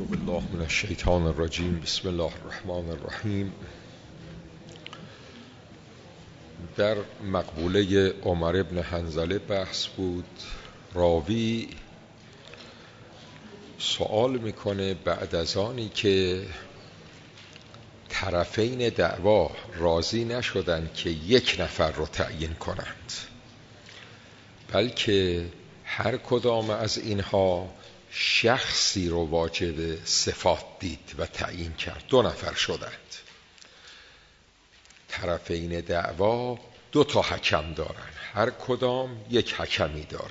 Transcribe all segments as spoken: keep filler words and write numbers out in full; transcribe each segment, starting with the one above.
بالله من الشیطان الرجیم. بسم الله الرحمن الرحیم. در مقبوله عمر بن حنظله بحث بود. راوی سوال میکنه بعد از آنی که طرفین دعوا راضی نشدند که یک نفر رو تعیین کنند، بلکه هر کدام از اینها شخصی رو واجب صفات دید و تعیین کرد، دو نفر شدند. طرفین دعوا دو تا حکم دارن، هر کدام یک حکمی داره.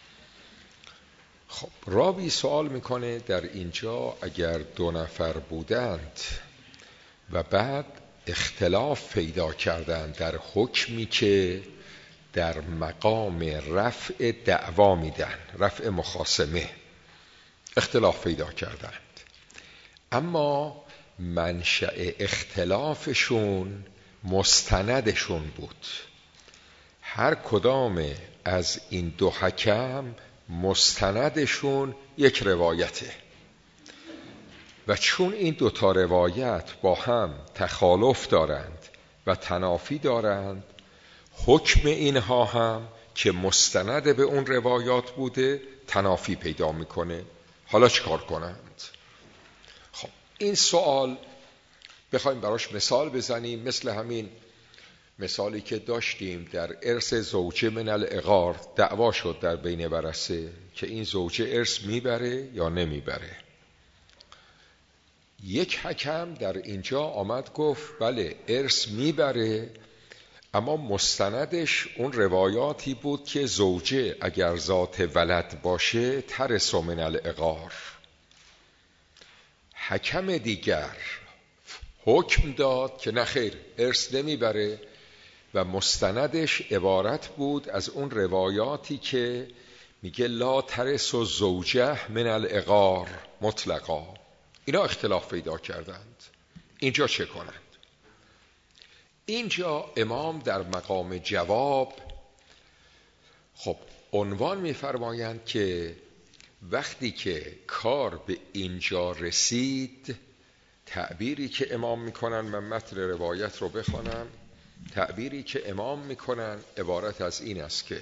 خب راوی سوال میکنه در اینجا اگر دو نفر بودند و بعد اختلاف پیدا کردند در حکمی که در مقام رفع دعوا میدن، رفع مخاصمه، اختلاف پیدا کردند، اما منشأ اختلافشون مستندشون بود. هر کدام از این دو حکم مستندشون یک روایته و چون این دو تا روایت با هم تخالف دارند و تنافی دارند، حکم اینها هم که مستند به اون روایات بوده تنافی پیدا میکنه. حالا چیکار کنند؟ خب این سوال بخوایم براش مثال بزنیم، مثل همین مثالی که داشتیم در ارث زوجه من العقار. دعوا شد در بین ورثه که این زوجه ارث میبره یا نمیبره. یک حکم در اینجا آمد گفت بله ارث میبره، اما مستندش اون روایاتی بود که زوجه اگر ذات ولد باشه ترث من العقار. حکم دیگر حکم داد که نخیر ارث نمیبره و مستندش عبارت بود از اون روایاتی که میگه لا ترث زوجه من العقار مطلقا. اینا اختلاف پیدا کردند. اینجا چه کنند؟ اینجا امام در مقام جواب خب عنوان می‌فرمایند که وقتی که کار به اینجا رسید، تعبیری که امام میکنن، من متن روایت رو بخوانم، تعبیری که امام میکنن عبارت از این است که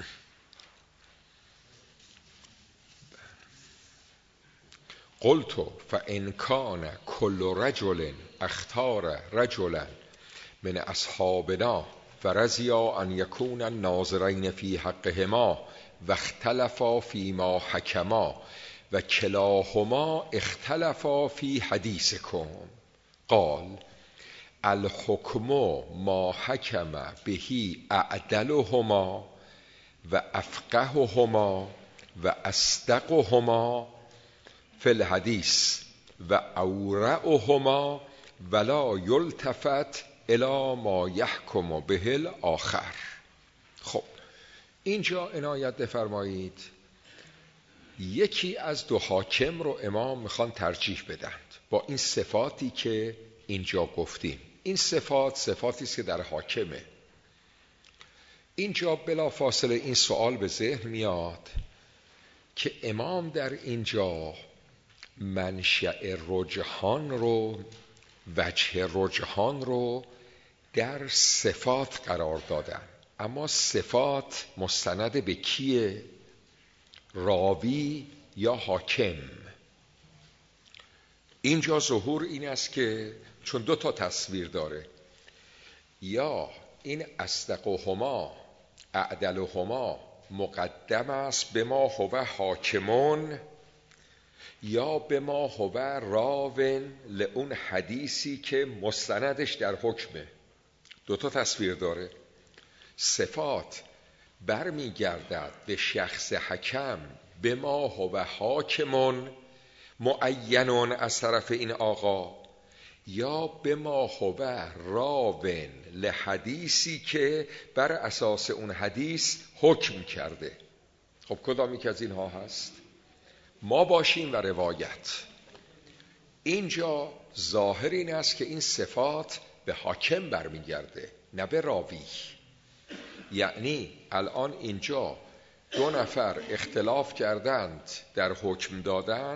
قلت فإن كان كل رجل اختار رجلا من اصحابنا فرضیا ان یکون الناظرین فی حقهما و اختلفا فیما حکما و کلاهما اختلفا فی حدیثکم قال الحکم ما حکم بهی اعدلهما و افقههما و اصدقهما فی الحدیث و اورعهما ولا یلتفت الی ما یحکم به الاخر. خب اینجا عنایت بفرمایید، یکی از دو حاکم رو امام میخوان ترجیح بدند با این صفاتی که اینجا گفتیم. این صفات صفاتی است که در حاکمه. اینجا بلا فاصله این سوال به ذهن میاد که امام در اینجا منشأ رجحان رو، وجه رجحان رو در صفات قرار دادن، اما صفات مستند به کیه؟ راوی یا حاکم؟ اینجا ظهور این است که چون دو تا تصویر داره، یا این اصدقهما اعدلهما مقدم است به ما هو حاکمون، یا به ما هو راون لئون حدیثی که مستندش در حکمه. دو تا تصویر داره. صفات برمی گردد به شخص حکم به ما هو حاکمون معینون از طرف این آقا، یا به ما هو راون لحدیثی که بر اساس اون حدیث حکم کرده. خب کدامی که از اینها هست؟ ما باشیم و روایت. اینجا ظاهر این است که این صفات به حاکم برمیگرده نه به راوی. یعنی الان اینجا دو نفر اختلاف کردند در حکم دادن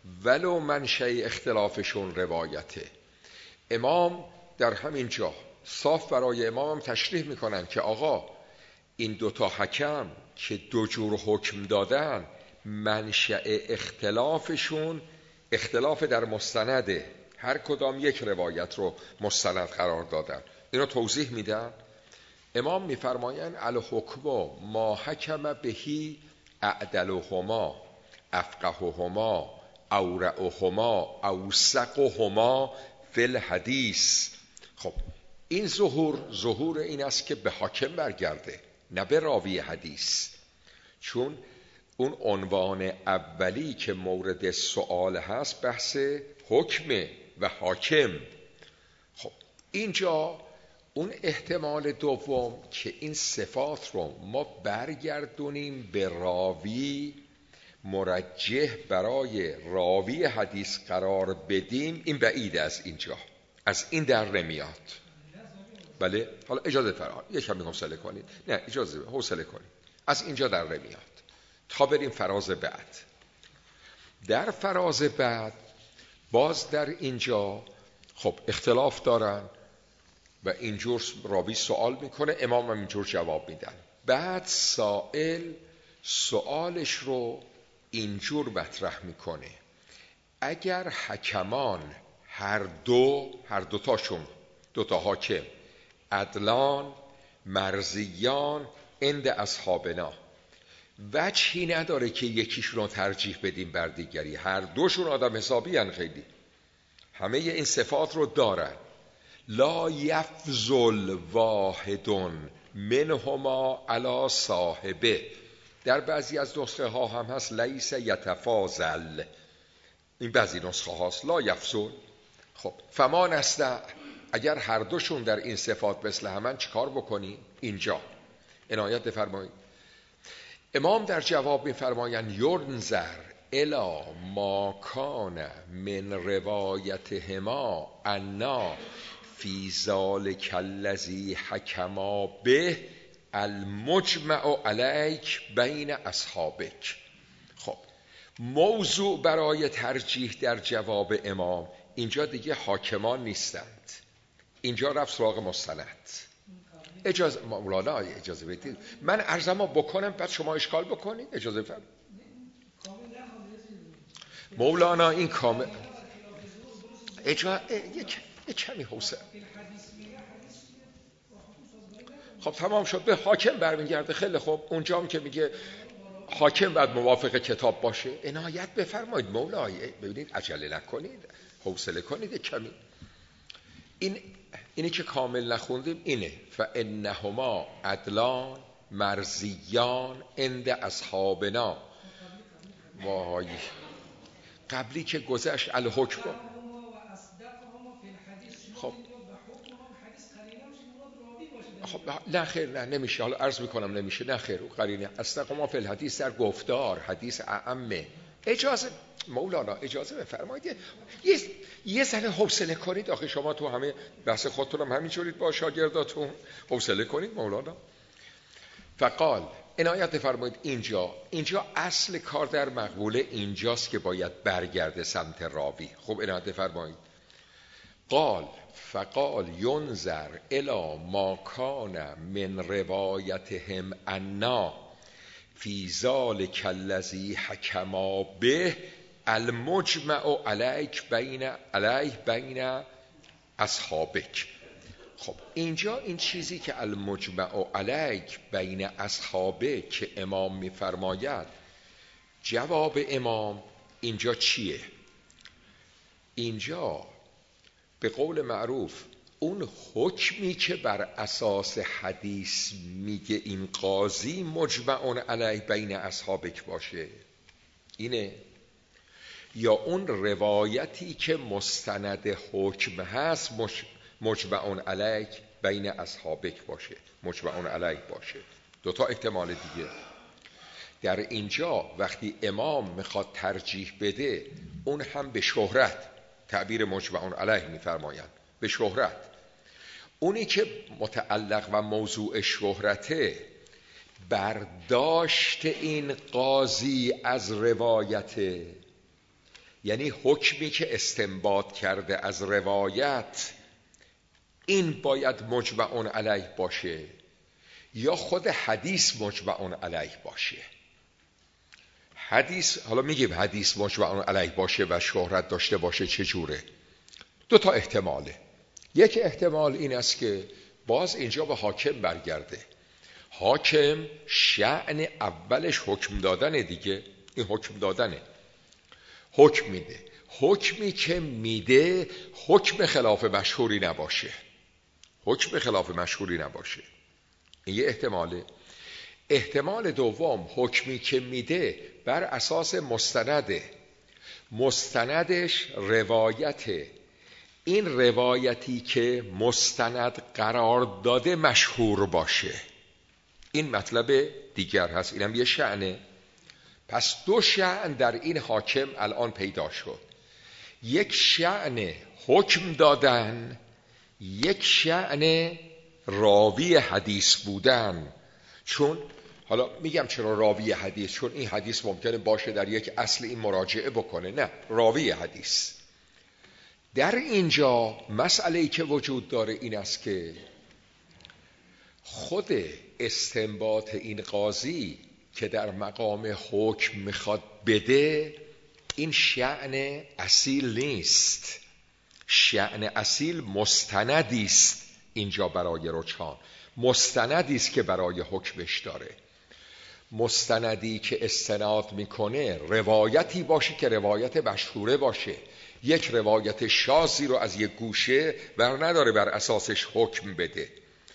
ولو منشأ اختلافشون روایته. امام در همین جا صاف برای امام هم تشریح میکنن که آقا این دوتا حکم که دو جور حکم دادن منشأ اختلافشون اختلاف در مستنده، هر کدام یک روایت رو مستند قرار دادن. اینو توضیح میدن. امام میفرمایند الحکم ما حکم بهی اعدلهما افقههما اورعهما اوثقهما فی الحدیث. خب این ظهور ظهور این است که به حاکم برگرده، نه به راوی حدیث، چون اون عنوان اولی که مورد سؤال هست بحث حکم و حاکم. خب اینجا اون احتمال دوم که این صفات رو ما برگردونیم به راوی، مرجح برای راوی حدیث قرار بدیم، این بعید از اینجا، از این در نمیاد. بله حالا اجازه فرمان یک کمی حوصله کنید، نه اجازه حوصله کنید، از اینجا در نمیاد تا بریم فراز بعد. در فراز بعد باز در اینجا خب اختلاف دارن و اینجور راوی سوال میکنه، امام هم اینجور جواب میدن. بعد سائل سوالش رو اینجور مطرح میکنه: اگر حکمان هر دو هر دوتاشون دوتا حاکم عدلان مرضیان عند اصحابنا، وجهی نداره که یکیشون رو ترجیح بدیم بر دیگری، هر دوشون آدم حسابی هن، خیلی همه این صفات رو دارن. لا یفضل واحد منهما علی صاحبه، در بعضی از نسخه ها هم هست لیس یتفاضل، این بعضی نسخه هاست لا یفضل. خب فما نستع، اگر هر دوشون در این صفات مثل همن چیکار بکنی؟ اینجا عنایت بفرمایید. امام در جواب میفرمایند ینظر الی ما کان من روایتهما انا فی ذلک الذی حکما به المجمع علیک بین اصحابک. خب موضوع برای ترجیح در جواب امام اینجا دیگه حاکمان نیستند، اینجا رفت سراغ مستند. اجازه مولانا اجازه بدید من عرضمو بکنم بعد شما اشکال بکنید، اجازه فرم. مولانا این کامل اجازه یک یک کمی حوصله. خب تمام شد، به حاکم برمیگرده. خیلی خوب، اونجا هم که میگه حاکم باید موافق کتاب باشه، عنایت بفرمایید مولای، ببینید عجله نکنید، حوصله کنید کمی. این اینی که کامل نخوندیم اینه: فانهما عدلان مرضیان عند اصحابنا. وای قبلی که گذشت الحکم. خب خب نه خیر، نه نمیشه، حالا عرض میکنم نمیشه، نه خیر، قرینه اصدقهما فی الحدیث در گفتار حدیث اعمه. اجازه مولانا اجازه بفرمایید یه یه ذره حوصله کنید، آخه شما تو همه بحث خودتون هم همینجورید با شاگرداتون، حوصله کنید مولانا. فقال عنایت بفرمایید اینجا اینجا اصل کار در مقبوله اینجاست که باید برگرده سمت راوی. خب عنایت بفرمایید. قال فقال ینظر الی ما کان من روایتهم انا فی ذلک الذی حکما به المجمع علیک بین علیه بین اصحابک. خب اینجا این چیزی که المجمع علیک بین اصحابک که امام میفرماید، جواب امام اینجا چیه؟ اینجا به قول معروف اون حکمی که بر اساس حدیث میگه این قاضی مجمع علیه بین اصحابک باشه اینه، یا اون روایتی که مستند حکم هست مجمع علیه بین اصحابک باشه، مجمع علیه باشه. دوتا احتمال دیگه در اینجا. وقتی امام میخواد ترجیح بده اون هم به شهرت، تعبیر مجمع علیه میفرمایند به شهرت، اونی که متعلق و موضوع شهرته برداشت این قاضی از روایته، یعنی حکمی که استنباط کرده از روایت این باید مجمع علیه باشه یا خود حدیث مجمع علیه باشه. حدیث، حالا میگیم حدیث مجمع علیه باشه و شهرت داشته باشه چجوره؟ دو تا احتماله. یک احتمال این است که باز اینجا به حاکم برگرده. حاکم شأن اولش حکم دادن دیگه، این حکم دادنه، حکم میده. حکمی که میده حکم خلاف مشهوری نباشه، حکم خلاف مشهوری نباشه. این یه احتماله. احتمال دوم، حکمی که میده بر اساس مستنده، مستندش روایته، این روایتی که مستند قرار داده مشهور باشه. این مطلب دیگر هست، اینم یه شأنه. پس دو شأن در این حاکم الان پیدا شد، یک شأن حکم دادن، یک شأن راوی حدیث بودن. چون حالا میگم چرا راوی حدیث، چون این حدیث ممکنه باشه در یک اصل این مراجعه بکنه، نه، راوی حدیث. در اینجا مسئله‌ای که وجود داره این است که خود استنباط این قاضی که در مقام حکم میخواد بده، این شأن اصیل نیست. شأن اصیل مستندی است اینجا برای رجحان، مستندی است که برای حکمش داره. مستندی که استناد میکنه روایتی باشه که روایت مشهوره باشه. یک روایت شاذی رو از یک گوشه بر نداره بر اساسش حکم بده.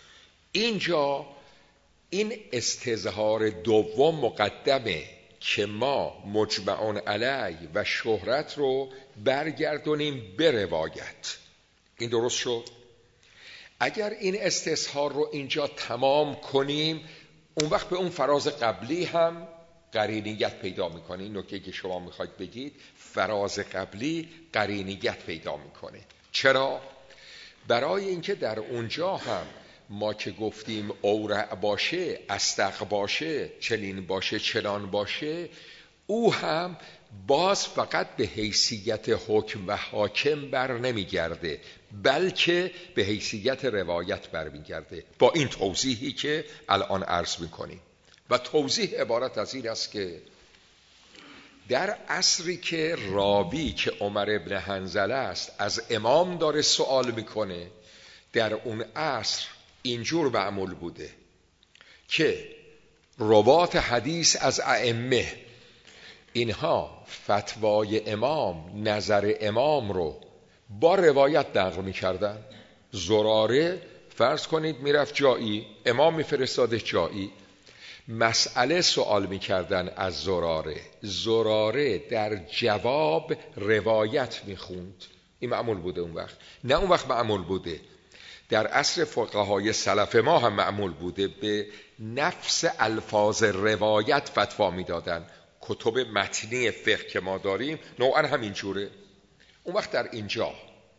اینجا این استظهار دوم مقدمه که ما مجمع علیه و شهرت رو برگردونیم به روایت. این درست شد؟ اگر این استظهار رو اینجا تمام کنیم، اون وقت به اون فراز قبلی هم قرینیت پیدا میکنه. این نکته که شما میخواید بگید، فراز قبلی قرینیت پیدا میکنه. چرا؟ برای اینکه در اونجا هم ما که گفتیم اورع باشه، اصدق باشه، چنین باشه، چنان باشه، او هم باز فقط به حیثیت حکم و حاکم بر نمیگرده، بلکه به حیثیت روایت برمیگرده، با این توضیحی که الان عرض میکنیم. و توضیح عبارت از این است که در عصری که راوی که عمر ابن حنظله است از امام داره سوال میکنه، در اون عصر اینجور معمول بوده که روات حدیث از ائمه اینها فتوای امام، نظر امام رو با روایت نقل میکردن. زراره فرض کنید میرفت جایی، امام میفرستاده جایی، مسئله سوال میکردن از زراره، زراره در جواب روایت میخوند. این معمول بوده اون وقت. نه اون وقت معمول بوده، در عصر فقهای سلف ما هم معمول بوده، به نفس الفاظ روایت فتوا میدادن. کتب متنی فقه که ما داریم نوعا همینجوره. اون وقت در اینجا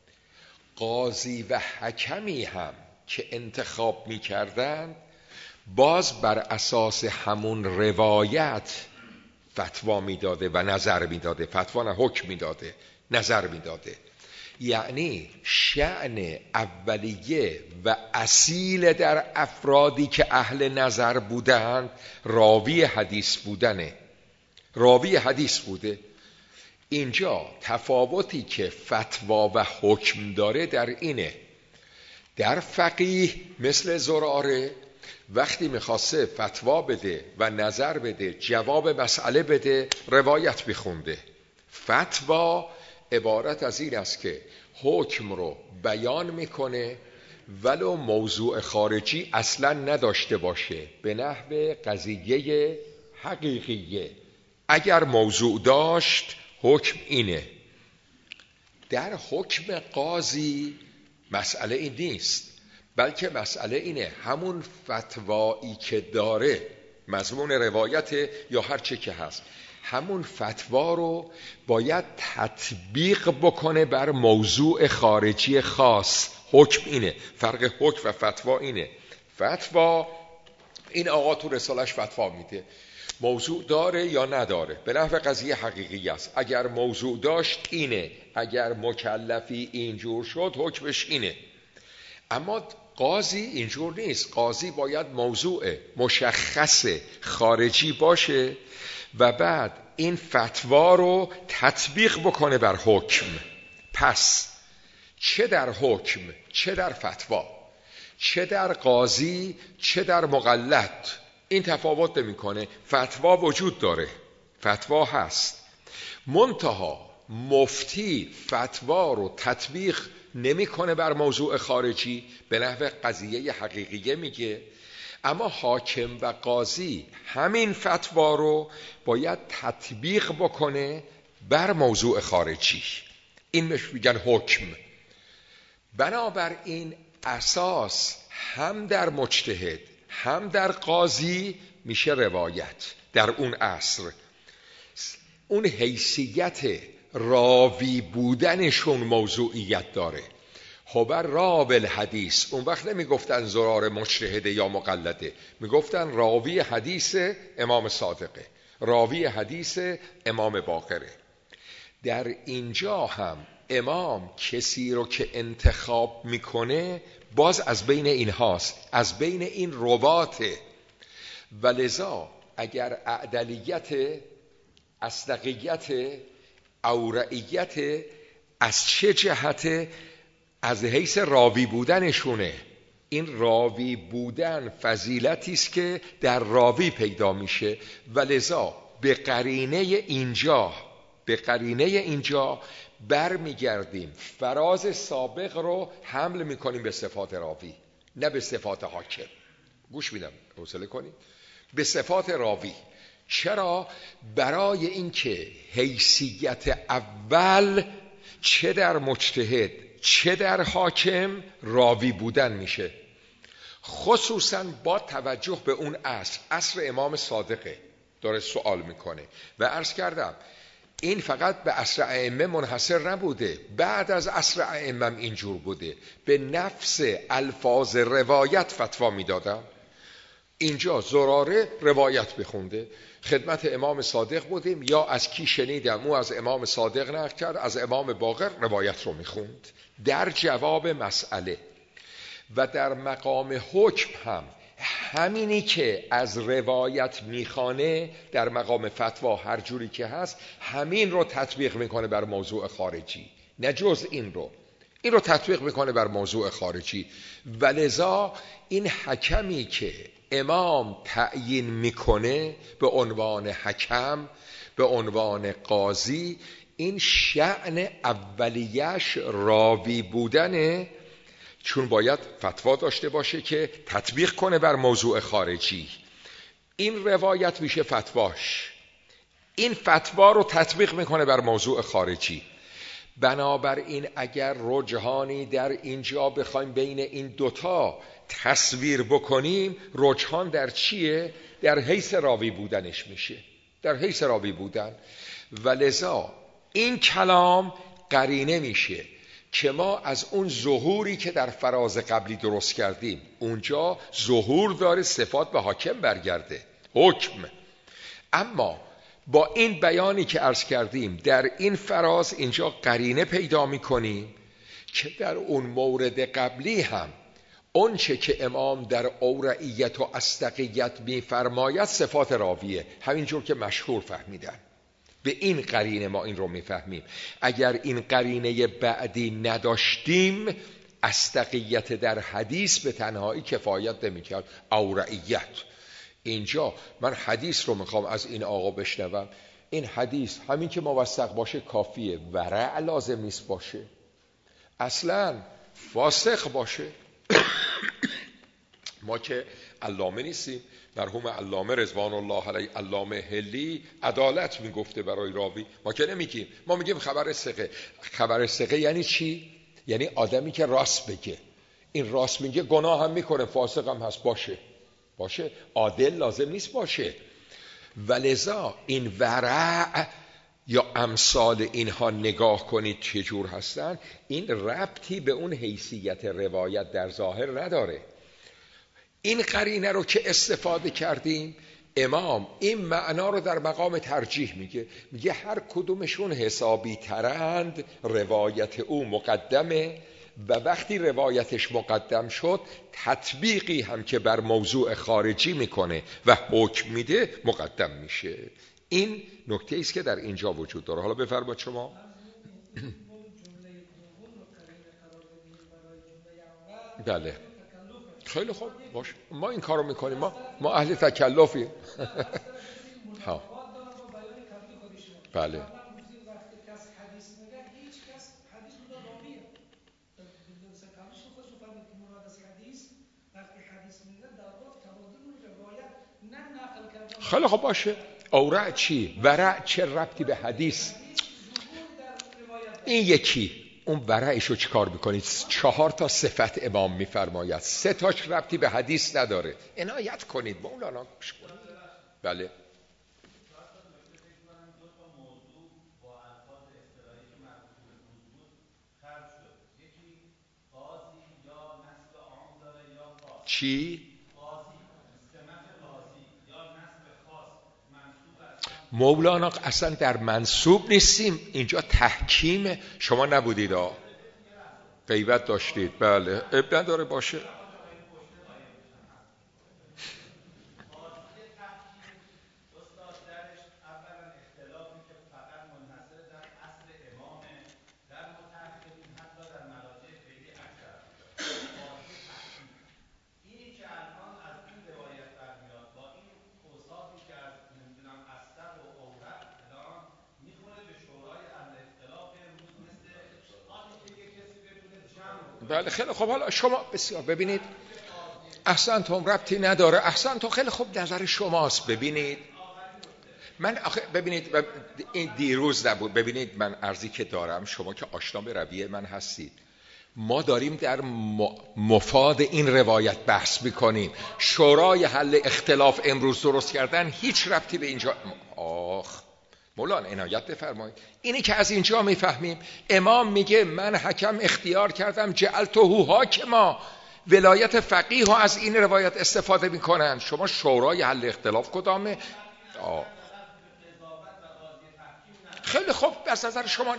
قاضی و حکمی هم که انتخاب میکردن، باز بر اساس همون روایت فتوا میداده و نظر میداده. فتوا نه، حکم میداده، نظر میداده. یعنی شأن اولیه و اصیل در افرادی که اهل نظر بودند راوی حدیث بودنه، راوی حدیث بوده. اینجا تفاوتی که فتوا و حکم داره در اینه، در فقیه مثل زراره وقتی میخواسته فتوا بده و نظر بده، جواب مسئله بده، روایت بخونده. فتوا عبارت از این است که حکم رو بیان میکنه ولو موضوع خارجی اصلا نداشته باشه، به نحو قضیه حقیقیه. اگر موضوع داشت حکم اینه. در حکم قاضی مسئله این نیست، بلکه مسئله اینه همون فتوایی که داره، مضمون روایت یا هر چه که هست، همون فتوا رو باید تطبیق بکنه بر موضوع خارجی خاص. حکم اینه، فرق حکم و فتوا اینه. فتوا این آقا تو رسالش فتوا میده، موضوع داره یا نداره، به نحو قضیه حقیقی است. اگر موضوع داشت اینه، اگر مکلفی اینجور شد حکمش اینه. اما قاضی اینجور نیست. قاضی باید موضوع مشخص خارجی باشه و بعد این فتوا رو تطبیق بکنه بر حکم. پس چه در حکم، چه در فتوا، چه در قاضی، چه در مقلد، این تفاوت نمیکنه. فتوا وجود داره، فتوا هست، منتها مفتی فتوا رو تطبیق نمیکنه بر موضوع خارجی، به نحو قضیه حقیقیه میگه. اما حاکم و قاضی همین فتوا رو باید تطبیق بکنه بر موضوع خارجی. این مش میگن حکم. بنابراین اساس هم در مجتهد هم در قاضی میشه روایت. در اون عصر اون حیثیت راوی بودنشون موضوعیت داره. خبر راوی الحدیث، اون وقت نمیگفتن زرار مجتهده یا مقلده، میگفتن راوی حدیث امام صادقه، راوی حدیث امام باقره. در اینجا هم امام کسی رو که انتخاب میکنه باز از بین این هاست، از بین این رواته. و لذا اگر اعدلیت، اصدقیت، اورعیت از چه جهت؟ از حیث راوی بودنشونه. این راوی بودن فضیلتی است که در راوی پیدا میشه و لذا به قرینه اینجا به قرینه اینجا برمیگردیم فراز سابق رو حمل میکنیم به صفات راوی، نه به صفات حاکم. گوش میدم، حوصله کنید. به صفات راوی. چرا؟ برای اینکه حیثیت اول چه در مجتهد چه در حاکم راوی بودن میشه، خصوصا با توجه به اون عصر، عصر امام صادقه داره سوال میکنه. و عرض کردم این فقط به عصر ائمه منحصر نبوده، بعد از عصر ائمه اینجور بوده. به نفس الفاظ روایت فتوا میدادن. اینجا زراره روایت بخونده، خدمت امام صادق بودیم، یا از کی شنیدم، او از امام صادق نقل کرد، از امام باقر روایت رو میخوند در جواب مسئله. و در مقام حکم هم همینی که از روایت میخوانه در مقام فتوا هر جوری که هست همین رو تطبیق میکنه بر موضوع خارجی، نه جز این رو، این رو تطبیق میکنه بر موضوع خارجی. و لذا این حکمی که امام تعیین میکنه به عنوان حکم، به عنوان قاضی، این شأن اولیش راوی بودنه، چون باید فتوا داشته باشه که تطبیق کنه بر موضوع خارجی. این روایت میشه فتواش، این فتوا رو تطبیق میکنه بر موضوع خارجی. بنابراین اگر رجحانی در اینجا بخوایم بین این دوتا تصویر بکنیم، رجحان در چیه؟ در حیث راوی بودنش میشه، در حیث راوی بودن. و لذا این کلام قرینه میشه که ما از اون ظهوری که در فراز قبلی درست کردیم، اونجا ظهور داره صفات به حاکم برگرده، حکم. اما با این بیانی که عرض کردیم در این فراز اینجا قرینه پیدا میکنیم که در اون مورد قبلی هم اون چه که امام در اورعیت و اصدقیت میفرماید صفات راویه، همینجور که مشهور فهمیدن. به این قرینه ما این رو میفهمیم. اگر این قرینه بعدی نداشتیم، اصدقیت در حدیث به تنهایی کفایت نمیکرد. اورعیت اینجا من حدیث رو میخوام از این آقا بشنوم، این حدیث همین که موثق باشه کافیه، ورع لازم نیست باشه، اصلا فاسق باشه. ما که علامه نیستیم. مرحوم علامه رضوان الله علیه، علامه هلی، عدالت میگفته برای راوی، ما که نمیگیم، ما میگیم خبر ثقه. خبر ثقه یعنی چی؟ یعنی آدمی که راست بگه. این راست میگه گناه هم میکنه، فاسق هم هست، باشه باشه، عادل لازم نیست باشه. ولذا این ورع یا امثال اینها نگاه کنید چجور هستن، این ربطی به اون حیثیت روایت در ظاهر نداره. این قرینه رو که استفاده کردیم، امام این معنا رو در مقام ترجیح میگه، میگه هر کدومشون حسابی ترند روایت او مقدمه و وقتی روایتش مقدم شد تطبیقی هم که بر موضوع خارجی میکنه و حکم میده مقدم میشه. این نکته است که در اینجا وجود داره. حالا بفرمایید شما. بله خیلی خوب باش، ما این کارو میکنیم، ما ما اهل تکلفی. ها بله خیلی خوب باشه. اورع چی؟ ورع چه ربطی به حدیث؟ این یکی. اون ورعش رو چی کار میکنید؟ چهار تا صفت امام میفرماید، سه تاش ربطی به حدیث نداره. عنایت کنید مولانا گوش کنید. بله چی؟ مولانا اصلا در منسوب نیستیم، اینجا تحکیم. شما نبودید ها، غیبت داشتید. بله اب نداره باشه. بله خیلی خب. حالا شما بسیار ببینید، احسنتم، ربطی نداره. احسنتم، خیلی خوب، نظر شماست. ببینید من آخه ببینید این دیروز نبود. ببینید من عرضی که دارم، شما که آشنا به رویه من هستید، ما داریم در مفاد این روایت بحث میکنیم. شورای حل اختلاف امروز درست کردن هیچ ربطی به اینجا. آخ مولانا عنایت بفرمایید. اینی که از اینجا میفهمیم امام میگه من حکم اختیار کردم جعلته حاکما، ولایت فقیه ها از این روایت استفاده میکنن. شما شورای حل اختلاف کدامه؟ آه. خیلی خوب، از نظر شما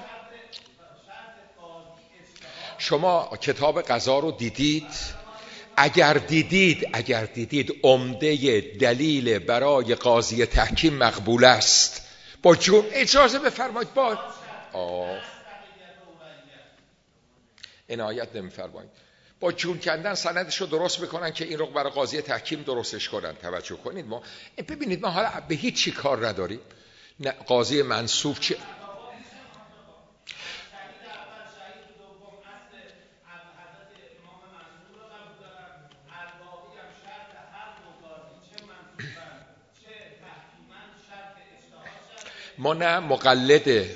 شما کتاب قضا رو دیدید؟ اگر دیدید اگر دیدید عمده دلیل برای قاضی تحکیم مقبول است. با جون اجازه بفرمایید. با آه. عنایت نمیفرمایید. با جون کندن سندش رو درست بکنن که این رو برای قاضی تحکیم درستش کنن. توجه کنید. ما ببینید ما حالا به هیچ چی کار نداریم. نه قاضی منصوب چه ما نه مقلد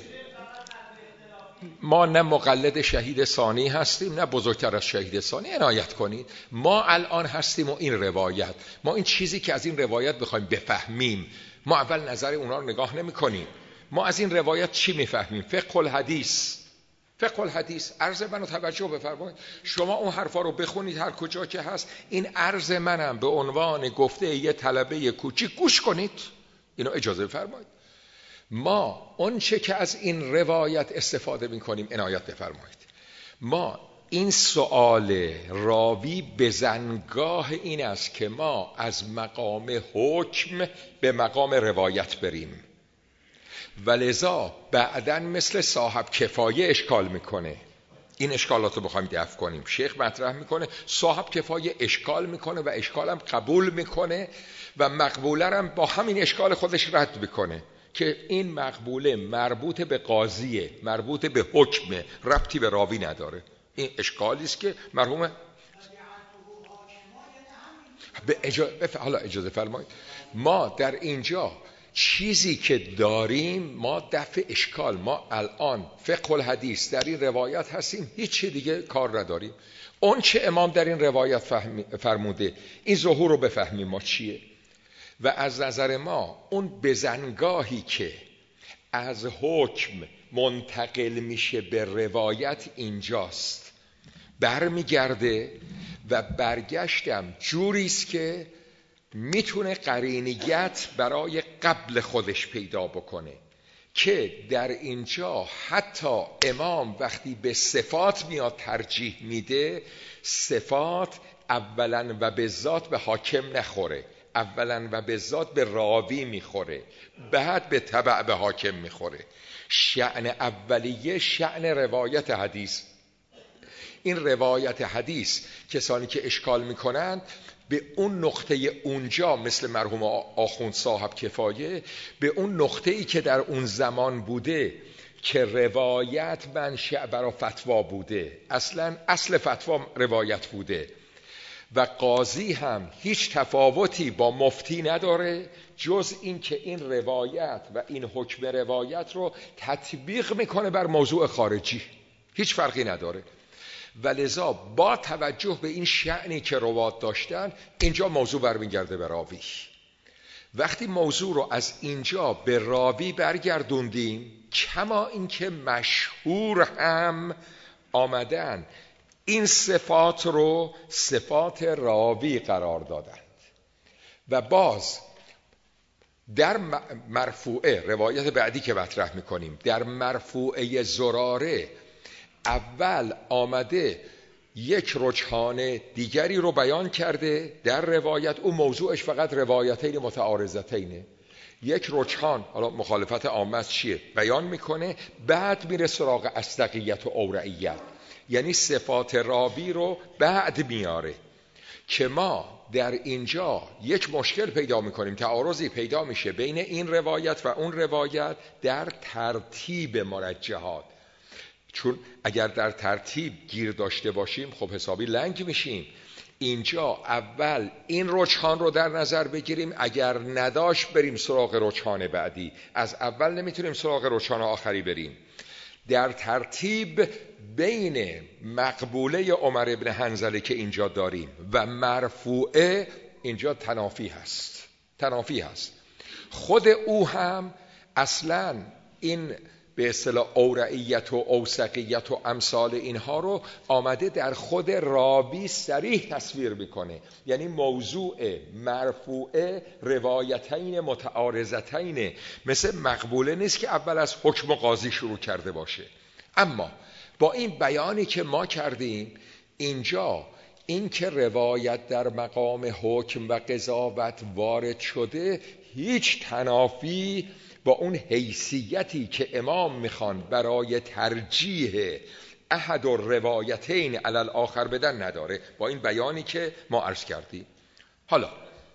ما نه مقلد شهید ثانی هستیم، نه بزرگتر از شهید ثانی. عنایت کنید. ما الان هستیم و این روایت، ما این چیزی که از این روایت بخوایم بفهمیم، ما اول نظر اونا رو نگاه نمی کنیم. ما از این روایت چی میفهمیم؟ فقه الحدیث. فقه الحدیث. عرض منو توجه بفرمایید. شما اون حرفا رو بخونید هر کجا که هست. این عرض منم به عنوان گفته یه طلبه کوچیک گوش کنید. اینو اجازه بفرمایید. ما اون چه که از این روایت استفاده میکنیم عنایت بفرمایید. ما این سؤال راوی بزنگاه این است که ما از مقام حکم به مقام روایت بریم، ولذا بعدن مثل صاحب کفایه اشکال میکنه. این اشکالات رو بخوایم دفع کنیم، شیخ مطرح میکنه صاحب کفایه اشکال میکنه و اشکالم قبول میکنه و مقبولرم با همین اشکال خودش رد میکنه که این مقبوله مربوط به قاضیه، مربوط به حکمه، ربطی به راوی نداره. این اشکالی است که مرحوم به اجازه حالا اجازه فرمایید. ما در اینجا چیزی که داریم ما دفع اشکال، ما الان فقه الحدیث در این روایت هستیم، هیچ دیگه کار نداریم. اون چه امام در این روایت فرموده این ظهور رو بفهمیم ما چیه. و از نظر ما اون بزنگاهی که از حکم منتقل میشه به روایت اینجاست، برمیگرده و برگشتم جوریست که میتونه قرینیت برای قبل خودش پیدا بکنه که در اینجا حتی امام وقتی به صفات میاد ترجیح میده، صفات اولا و به ذات به حاکم نخوره، اولا و به ذات به راوی میخوره، بعد به تبع به حاکم میخوره. شأن اولیه شأن روایت حدیث. این روایت حدیث کسانی که اشکال میکنند به اون نقطه اونجا، مثل مرحوم آخوند صاحب کفایه، به اون نقطه ای که در اون زمان بوده که روایت منشأ برای فتوا بوده، اصلا اصل فتوا روایت بوده و قاضی هم هیچ تفاوتی با مفتی نداره جز این که این روایت و این حکم روایت رو تطبیق میکنه بر موضوع خارجی، هیچ فرقی نداره. ولذا با توجه به این شأنی که روات داشتن، اینجا موضوع برمیگرده به راوی. وقتی موضوع رو از اینجا به راوی برگردوندیم، کما اینکه مشهور هم آمدن این صفات رو صفات راوی قرار دادند و باز در مرفوعه روایت بعدی که مطرح میکنیم، در مرفوعه زراره اول آمده یک رجحان دیگری رو بیان کرده در روایت، اون موضوعش فقط روایتین متعارضتینه، یک رجحان، حالا مخالفت عامه چیه بیان میکنه، بعد میره سراغ اصدقیت و اورعیت، یعنی صفات راوی رو بعد میاره. که ما در اینجا یک مشکل پیدا میکنیم، تعارضی پیدا میشه بین این روایت و اون روایت در ترتیب مرجحات، چون اگر در ترتیب گیر داشته باشیم خب حسابی لنگ میشیم. اینجا اول این رجحان رو در نظر بگیریم، اگر نداشت بریم سراغ رجحان بعدی، از اول نمیتونیم سراغ رجحان آخری بریم. در ترتیب بین مقبوله عمر ابن حنظله که اینجا داریم و مرفوعه اینجا تنافی هست، تنافی هست. خود او هم اصلاً این به اصطلاح اورعیت و اوثقیت و امثال اینها رو آمده در خود راوی صریح تصویر میکنه، یعنی موضوع مرفوعه روایتین متعارضتین، مثل مقبوله نیست که اول از حکم قاضی شروع کرده باشه. اما با این بیانی که ما کردیم اینجا، این که روایت در مقام حکم و قضاوت وارد شده هیچ تنافی با اون حیثیتی که امام میخوان برای ترجیح احد الروایتین علی الاخر بدن نداره، با این بیانی که ما عرض کردیم. حالا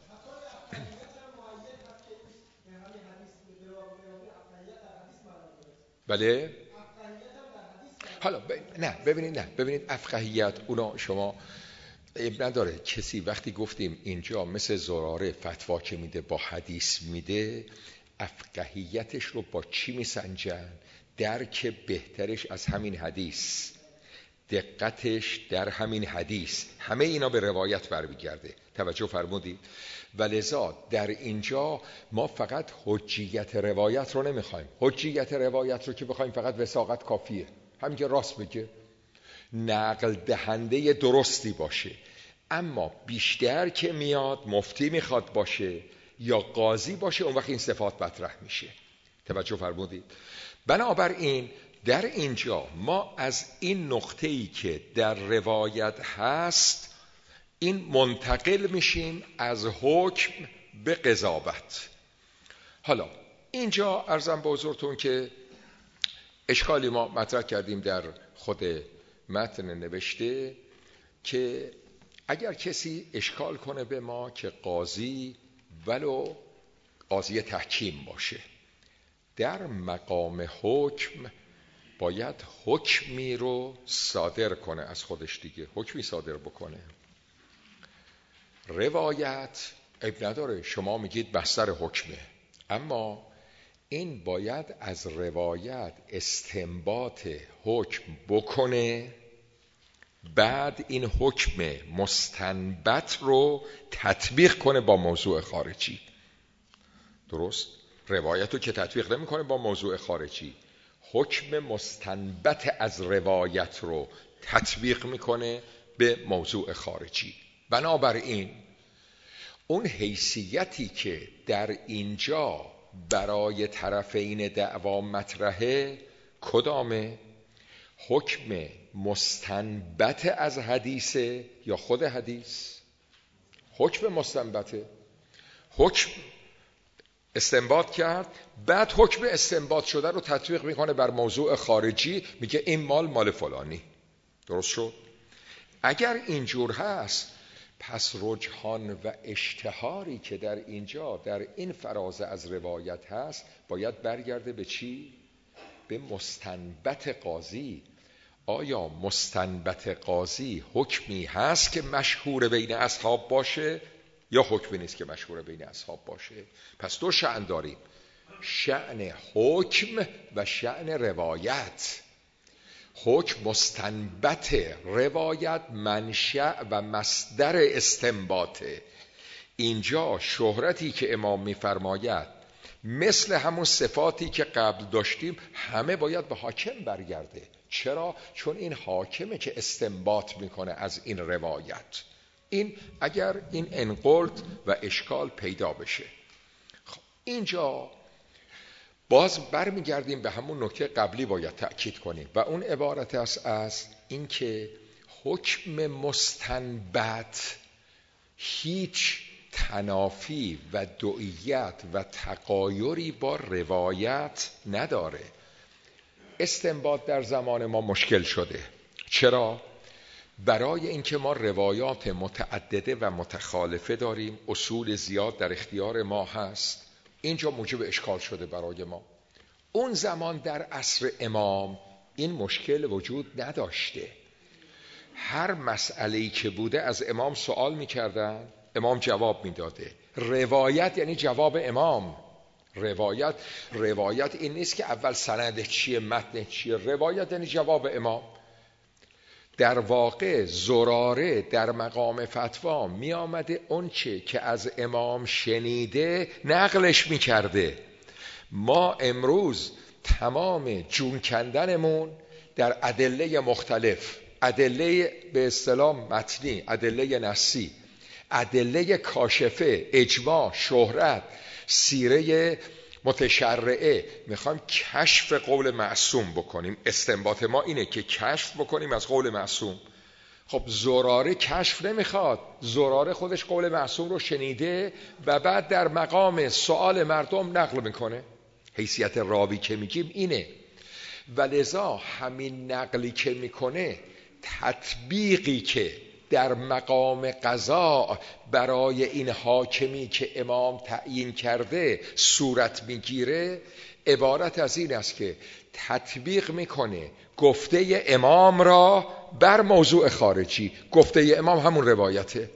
بله حالا ب... نه ببینید نه ببینید افقهیت اونا شما عیب نداره. کسی وقتی گفتیم اینجا مثل زراره فتوا که میده با حدیث میده، افقهیتش رو با چی میسنجن؟ درک بهترش از همین حدیث، دقتش در همین حدیث، همه اینا به روایت برمیگرده. توجه فرمودید؟ ولذا در اینجا ما فقط حجیت روایت رو نمیخوایم. حجیت روایت رو که بخوایم فقط وثاقت کافیه، همین که راست بگه، نقل دهنده درستی باشه. اما بیشتر که میاد مفتی میخواد باشه یا قاضی باشه، اون وقت این صفات مطرح میشه. توجه فرمودید؟ بنابراین در اینجا ما از این نقطه‌ای که در روایت هست این منتقل میشیم از حکم به قضاوت. حالا اینجا عرضم به حضورتون که اشکالی ما مطرح کردیم در خود متن نوشته که اگر کسی اشکال کنه به ما که قاضی ولو قاضی تحکیم باشه در مقام حکم باید حکمی رو صادر کنه از خودش، دیگه حکمی صادر بکنه. روایت عیب نداره، شما میگید بستر حکمه، اما این باید از روایت استنباط حکم بکنه، بعد این حکم مستنبط رو تطبیق کنه با موضوع خارجی. درست؟ روایت رو که تطبیق نمی کنه با موضوع خارجی، حکم مستنبط از روایت رو تطبیق میکنه به موضوع خارجی. بنابراین اون حیثیتی که در اینجا برای طرفین دعوا مطرحه کدامه؟ حکم مستنبت از حدیثه یا خود حدیث؟ حکم مستنبته. حکم استنباط کرد، بعد حکم استنباط شده رو تطبیق میکنه بر موضوع خارجی، میگه این مال مال فلانی. درست شد؟ اگر اینجور هست، پس رجحان و اشتهاری که در اینجا در این فراز از روایت هست باید برگرده به چی؟ به مستنبت قاضی. آیا مستنبت قاضی حکمی هست که مشهور بین اصحاب باشه یا حکمی نیست که مشهور بین اصحاب باشه؟ پس دو شأن داریم، شأن حکم و شأن روایت. حکم مستنبت، روایت منشأ و مصدر استنباطه. اینجا شهرتی که امام میفرماید مثل همون صفاتی که قبل داشتیم همه باید به حاکم برگرده. چرا؟ چون این حاکمه که استنباط میکنه از این روایت. این اگر این انقلت و اشکال پیدا بشه، خب اینجا باز برمیگردیم به همون نکته قبلی باید تأکید کنیم و اون عبارت است از این که حکم مستنبت هیچ تنافی و دعیت و تغایری با روایت نداره. استنباط در زمان ما مشکل شده. چرا؟ برای اینکه ما روایات متعدده و متخالفه داریم، اصول زیاد در اختیار ما هست. اینجا موجب اشکال شده برای ما. اون زمان در عصر امام این مشکل وجود نداشته. هر مسئله‌ای که بوده از امام سوال می‌کردن، امام جواب میداده. روایت یعنی جواب امام. روایت روایت این نیست که اول سند چیه متن چیه، روایت یعنی جواب امام. در واقع زراره در مقام فتوا می آمده اون چه که از امام شنیده نقلش می کرده. ما امروز تمام جون کندنمون در ادله مختلف، ادله به اصطلاح متنی، ادله نصی، ادله کاشفه، اجماع، شهرت، سیره متشرعه، میخوایم کشف قول معصوم بکنیم. استنباط ما اینه که کشف بکنیم از قول معصوم. خب زراره کشف نمیخواد، زراره خودش قول معصوم رو شنیده و بعد در مقام سؤال مردم نقل میکنه. حیثیت راوی که میگیم اینه. ولذا همین نقلی که میکنه تطبیقی که در مقام قضا برای این حاکمی که امام تعیین کرده صورت میگیره، عبارت از این است که تطبیق میکنه گفته امام را بر موضوع خارجی. گفته امام همون روایته.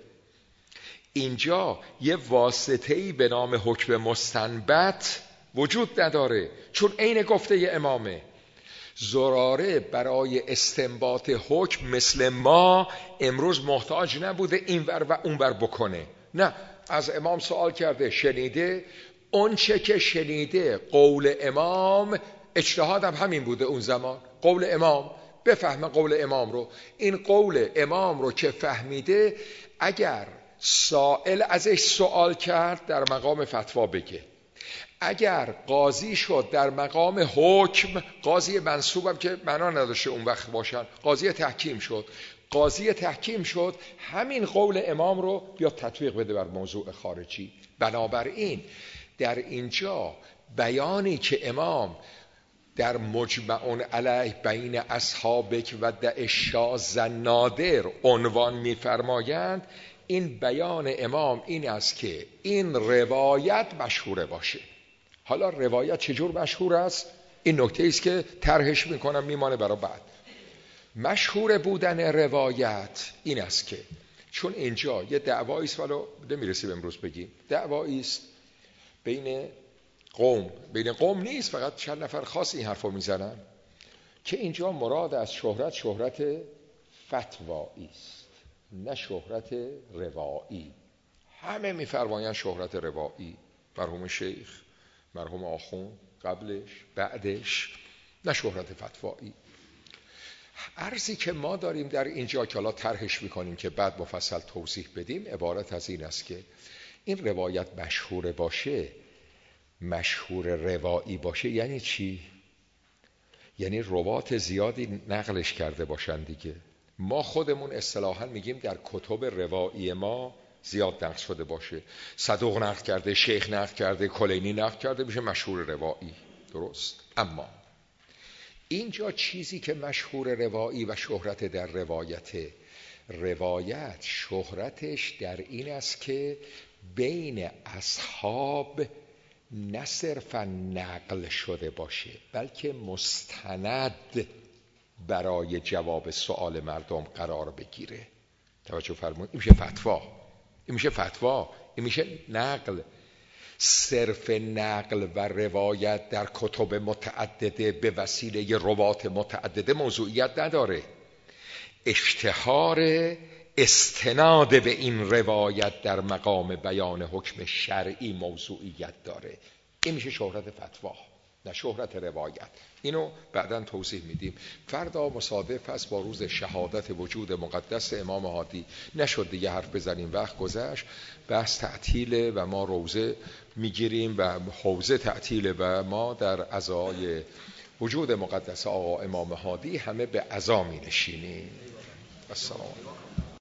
اینجا یه واسطه‌ای به نام حکم مستنبت وجود نداره، چون عین گفته امامه. زراره برای استنباط حکم مثل ما امروز محتاج نبوده اینور و اونور بکنه. نه، از امام سوال کرده، شنیده، اون چه که شنیده قول امام، اجتهادم همین بوده اون زمان، قول امام، بفهمه قول امام رو. این قول امام رو که فهمیده، اگر سائل ازش سوال کرد در مقام فتوا بگه. اگر قاضی شد در مقام حکم، قاضی منصوبم که معنا نداشته اون وقت باشن، قاضی تحکیم شد، قاضی تحکیم شد، همین قول امام رو بیا تطبیق بده بر موضوع خارجی. بنابراین در اینجا بیانی که امام در مجمع علیه بین اصحابک و دع الشاذ نادر عنوان می‌فرمایند، این بیان امام این است که این روایت مشهوره باشه. حالا روایت چجور مشهور است؟ این نکته است که طرحش میکنم میمانه برای بعد. مشهور بودن روایت این است که چون اینجا یه دعوایی است، ولو نمیرسیم امروز بگیم، دعوایی است بین قوم، بین قوم نیست، فقط چند نفر خاص این حرفو میزنن که اینجا مراد از شهرت شهرت فتوایی است، نه شهرت روایی. همه میفرمایند شهرت روایی، مرحوم شیخ، مرحوم آخوند، قبلش، بعدش، نه شهرت فتوایی. عرضی که ما داریم در اینجا که حالا طرحش میکنیم که بعد مفصل توضیح بدیم، عبارت از این است که این روایت مشهور باشه، مشهور روایی باشه یعنی چی؟ یعنی روات زیادی نقلش کرده باشن دیگه. ما خودمون اصطلاحاً میگیم در کتب روایی ما زیاد نقل شده باشه، صدوق نقل کرده، شیخ نقل کرده، کلینی نقل کرده، میشه مشهور روایی. درست؟ اما اینجا چیزی که مشهور روایی و شهرت در روایت، روایت شهرتش در این است که بین اصحاب نه صرفا نقل شده باشه، بلکه مستند برای جواب سؤال مردم قرار بگیره. توجه فرمایید، این میشه فتوا، این میشه فتوا، این میشه نقل. صرف نقل و روایت در کتب متعدده به وسیله روات متعدده موضوعیت نداره. اشتهار استناد به این روایت در مقام بیان حکم شرعی موضوعیت داره. این میشه شهرت فتوا، نه شهرت روایت. اینو بعداً توضیح میدیم. فردا مصادف است با روز شهادت وجود مقدس امام هادی. نشد دیگه حرف بزنیم، وقت گذشت. بحث تعطیله و ما روزه میگیریم و حوزه تعطیله و ما در عزای وجود مقدس آقا امام هادی همه به عزا می نشینیم. السلام علیکم.